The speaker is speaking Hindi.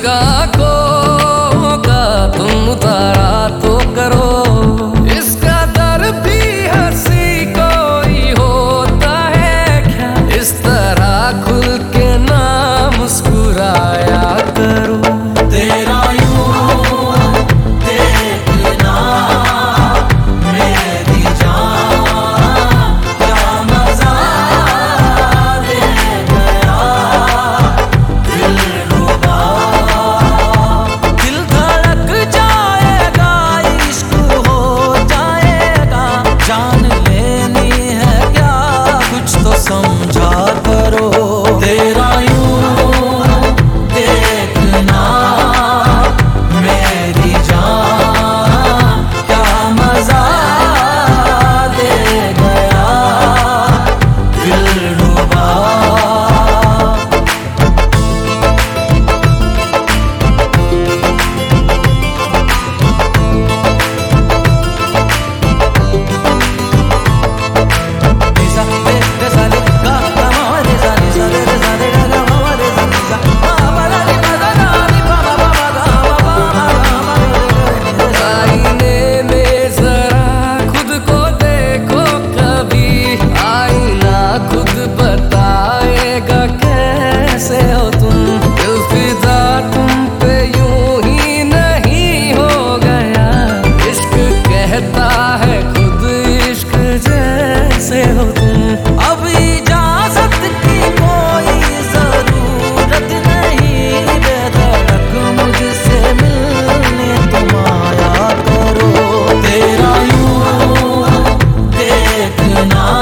का आंखों का तुम उतारा तो करो, इसका दर भी हंसी कोई होता है क्या? इस तरह खुल के ना मुस्कुराया करो। तेरा समझा करो। तेरा यूं देखना मेरी जान क्या मजा दे गया दिलरुबा। है खुद इश्क जैसे हो तुम। अब इजाजत की कोई जरूरत नहीं, बेधड़क मुझसे मिलने तुम आया करो। तेरा यूं देखना